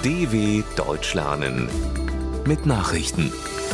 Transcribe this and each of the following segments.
DW Deutsch lernen mit Nachrichten.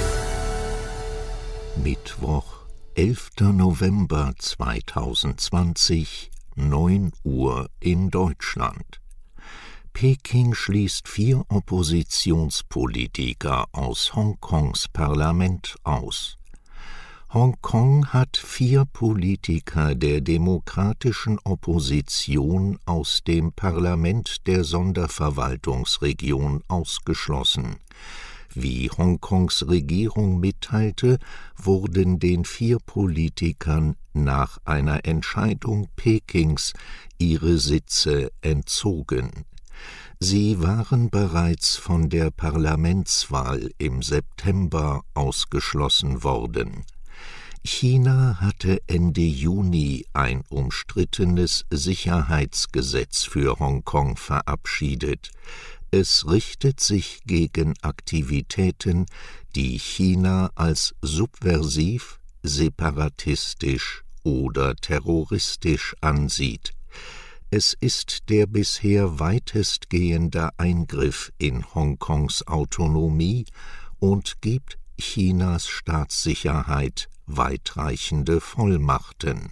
Mittwoch, 11. November 2020, 9 Uhr in Deutschland. Peking schließt 4 Oppositionspolitiker aus Hongkongs Parlament aus. Hongkong hat 4 Politiker der demokratischen Opposition aus dem Parlament der Sonderverwaltungsregion ausgeschlossen. Wie Hongkongs Regierung mitteilte, wurden den 4 Politikern nach einer Entscheidung Pekings ihre Sitze entzogen. Sie waren bereits von der Parlamentswahl im September ausgeschlossen worden. China hatte Ende Juni ein umstrittenes Sicherheitsgesetz für Hongkong verabschiedet. Es richtet sich gegen Aktivitäten, die China als subversiv, separatistisch oder terroristisch ansieht. Es ist der bisher weitestgehende Eingriff in Hongkongs Autonomie und gibt Chinas Staatssicherheit weitreichende Vollmachten.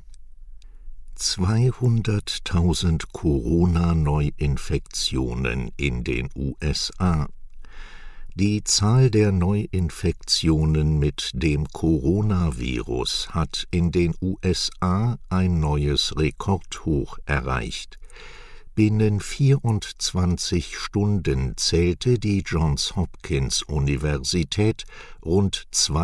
200.000 Corona-Neuinfektionen in den USA. Die Zahl der Neuinfektionen mit dem Coronavirus hat in den USA ein neues Rekordhoch erreicht. Binnen 24 Stunden zählte die Johns-Hopkins-Universität rund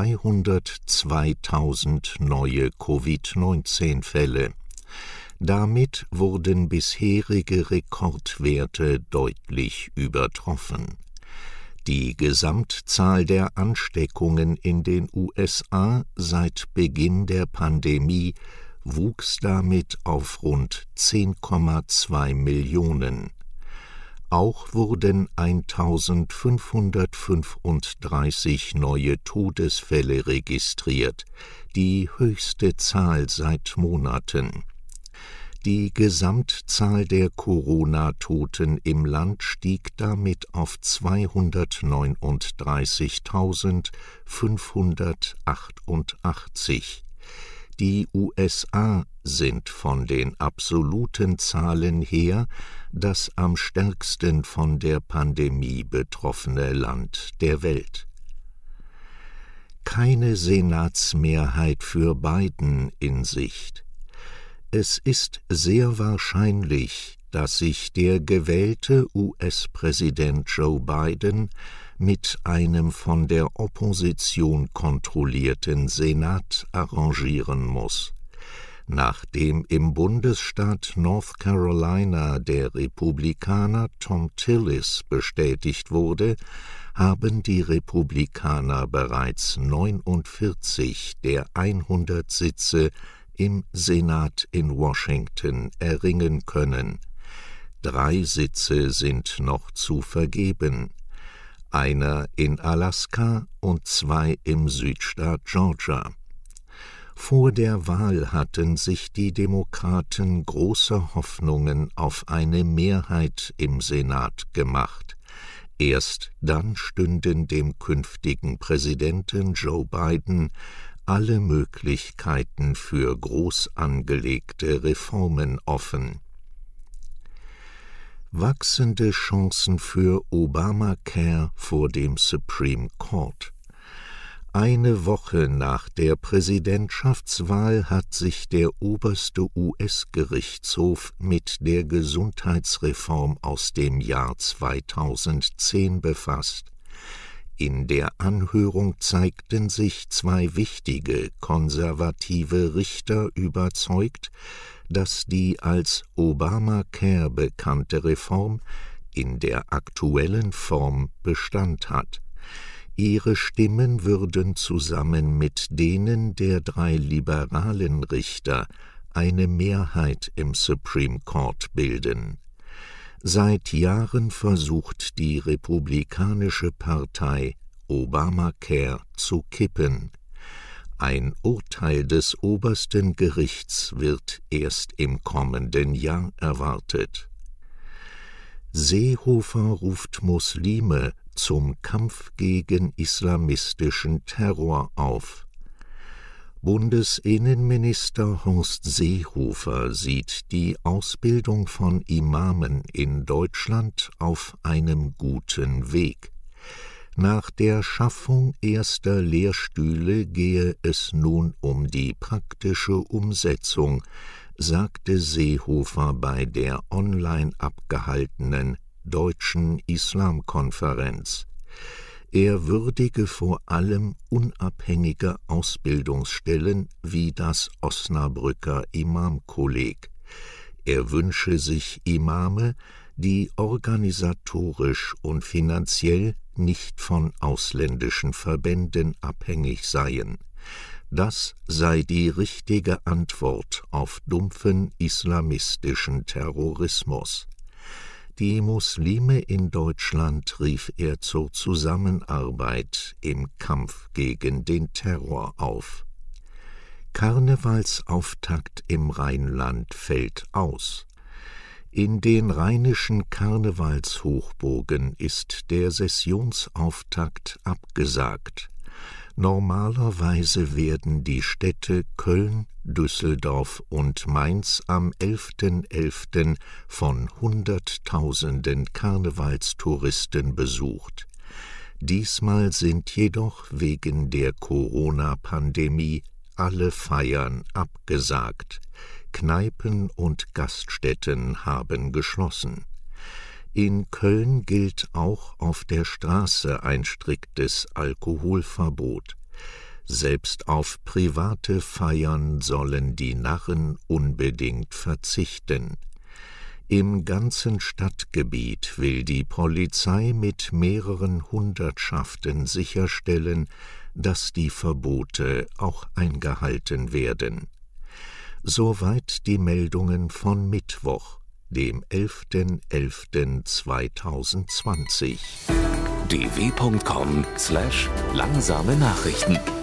202.000 neue Covid-19-Fälle. Damit wurden bisherige Rekordwerte deutlich übertroffen. Die Gesamtzahl der Ansteckungen in den USA seit Beginn der Pandemie wuchs damit auf rund 10,2 Millionen. Auch wurden 1.535 neue Todesfälle registriert, die höchste Zahl seit Monaten. Die Gesamtzahl der Corona-Toten im Land stieg damit auf 239.588. Die USA sind von den absoluten Zahlen her das am stärksten von der Pandemie betroffene Land der Welt. Keine Senatsmehrheit für Biden in Sicht. Es ist sehr wahrscheinlich, dass sich der gewählte US-Präsident Joe Biden mit einem von der Opposition kontrollierten Senat arrangieren muss. Nachdem im Bundesstaat North Carolina der Republikaner Thom Tillis bestätigt wurde, haben die Republikaner bereits 49 der 100 Sitze im Senat in Washington erringen können. 3 Sitze sind noch zu vergeben. Einer in Alaska und 2 im Südstaat Georgia. Vor der Wahl hatten sich die Demokraten große Hoffnungen auf eine Mehrheit im Senat gemacht. Erst dann stünden dem künftigen Präsidenten Joe Biden alle Möglichkeiten für groß angelegte Reformen offen. Wachsende Chancen für Obamacare vor dem Supreme Court. Eine Woche nach der Präsidentschaftswahl hat sich der oberste US-Gerichtshof mit der Gesundheitsreform aus dem Jahr 2010 befasst. In der Anhörung zeigten sich 2 wichtige konservative Richter überzeugt, dass die als Obamacare bekannte Reform in der aktuellen Form Bestand hat. Ihre Stimmen würden zusammen mit denen der 3 liberalen Richter eine Mehrheit im Supreme Court bilden. Seit Jahren versucht die Republikanische Partei, Obamacare zu kippen. Ein Urteil des obersten Gerichts wird erst im kommenden Jahr erwartet. Seehofer ruft Muslime zum Kampf gegen islamistischen Terror auf. Bundesinnenminister Horst Seehofer sieht die Ausbildung von Imamen in Deutschland auf einem guten Weg. Nach der Schaffung erster Lehrstühle gehe es nun um die praktische Umsetzung, sagte Seehofer bei der online abgehaltenen Deutschen Islamkonferenz. Er würdige vor allem unabhängige Ausbildungsstellen wie das Osnabrücker Imamkolleg. Er wünsche sich Imame, die organisatorisch und finanziell nicht von ausländischen Verbänden abhängig seien. Das sei die richtige Antwort auf dumpfen islamistischen Terrorismus. Die Muslime in Deutschland rief er zur Zusammenarbeit im Kampf gegen den Terror auf. Karnevalsauftakt im Rheinland fällt aus. In den rheinischen Karnevalshochburgen ist der Sessionsauftakt abgesagt. Normalerweise werden die Städte Köln, Düsseldorf und Mainz am 11.11. von Hunderttausenden Karnevalstouristen besucht. Diesmal sind jedoch wegen der Corona-Pandemie alle Feiern abgesagt. Kneipen und Gaststätten haben geschlossen. In Köln gilt auch auf der Straße ein striktes Alkoholverbot. Selbst auf private Feiern sollen die Narren unbedingt verzichten. Im ganzen Stadtgebiet will die Polizei mit mehreren Hundertschaften sicherstellen, dass die Verbote auch eingehalten werden. Soweit die Meldungen von Mittwoch, dem 11.11.2020. dw.com/langsame Nachrichten